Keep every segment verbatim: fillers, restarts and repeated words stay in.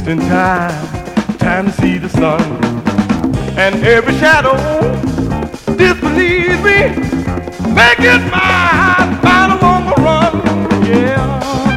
just in time, time to see the sun. And every shadow disbelieves me, make it mine, mine along the run, yeah.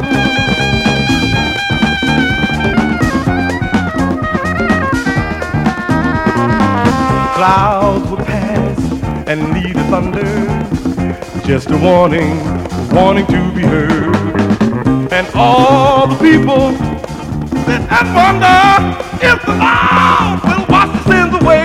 Clouds will pass and lead the thunder, just a warning, warning to be heard. And all the people that I wonder if the Lord will wash the sins away.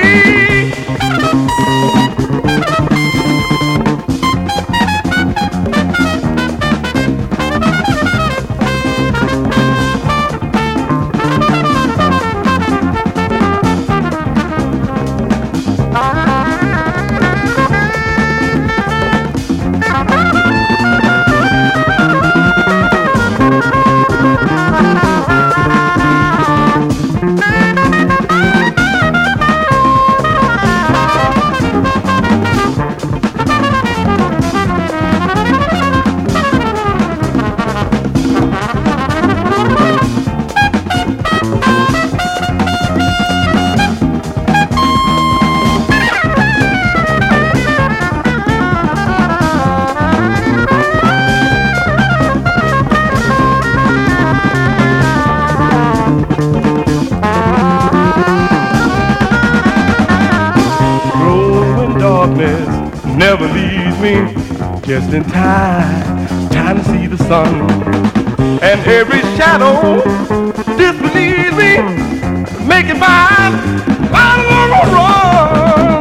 Never leaves me, just in time, time to see the sun. And every shadow disbelieves me, make it mine, mine along the run.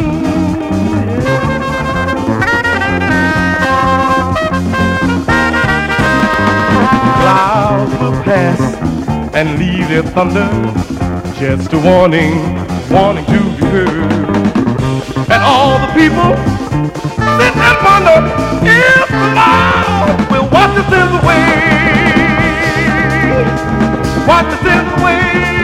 Clouds will pass and leave their thunder, just a warning, warning to be heard. And all the people sit and wonder if the Lord will wash the sins away, wash the sins away.